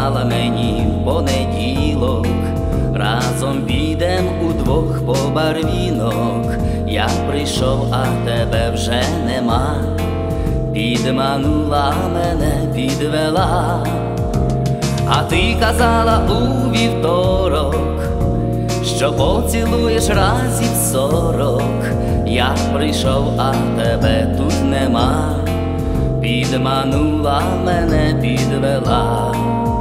казала мені в понеділок, разом підем удвох по барвінок. Я прийшов, а тебе вже нема. Підманула мене, підвела. А ти казала у вівторок, що поцілуєш разів 40. Я прийшов, а тебе тут нема. Підманула мене, підвела.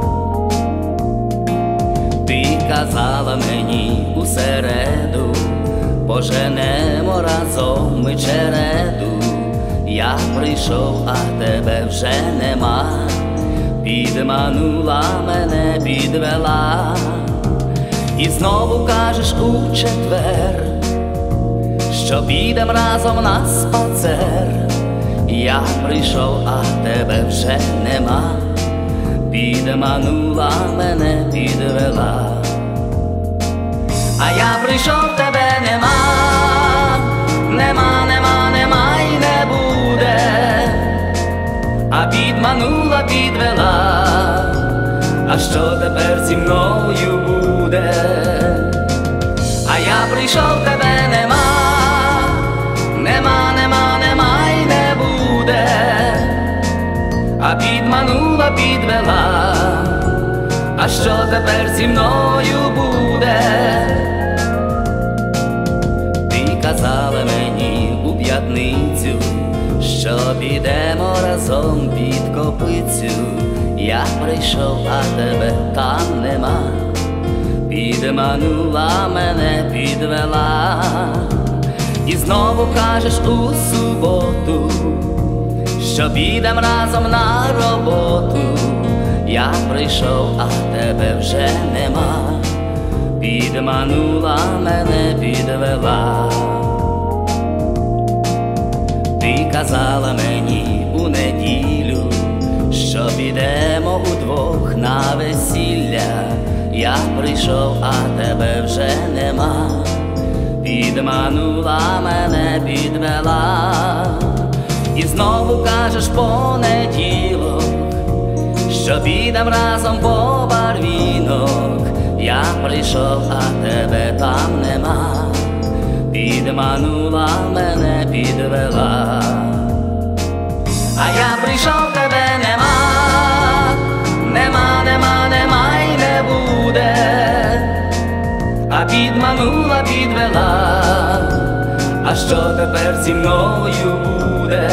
Ти казала мені у середу, поженемо разом ми череду. Я прийшов, а тебе вже нема. Підманула мене, підвела. І знову кажеш у четвер, що підем разом на спацер. Я прийшов, а тебе вже нема. Підманула мене, підвела. А я прийшов, тебе нема. Нема, нема, нема і не буде. А підманула, підвела. А що тепер зі мною буде? А я прийшов, тебе нема. Нема, нема, нема і не буде. А підманула, підвела. А що тепер зі мною буде? Ти казала мені у п'ятницю, що підемо разом під Копицю. Я прийшов, а тебе там нема. Підманула мене, підвела. І знову кажеш у суботу, що підем разом на роботу. Я прийшов, а тебе вже нема. Підманула мене, підвела. Ти казала мені у неділю, що підемо удвох на весілля. Я прийшов, а тебе вже нема. Підманула мене, підвела. І знову кажеш понеділок, що підем разом по барвінок. Я прийшов, а тебе там нема. Підманула мене, підвела. А я прийшов, тебе нема. Нема, нема, нема і не буде. А підманула, підвела. А що тепер зі мною буде?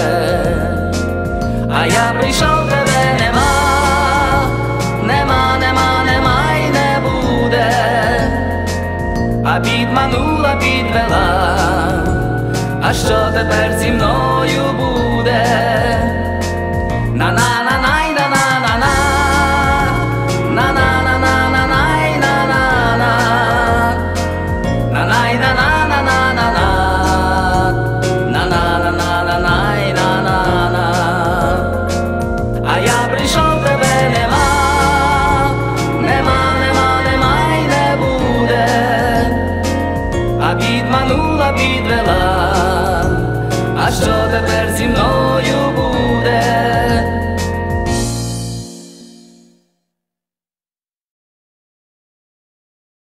А я прийшов, тебе нема. Нема, нема, нема і не буде. А підманула, підвела. А що тепер зі мною буде?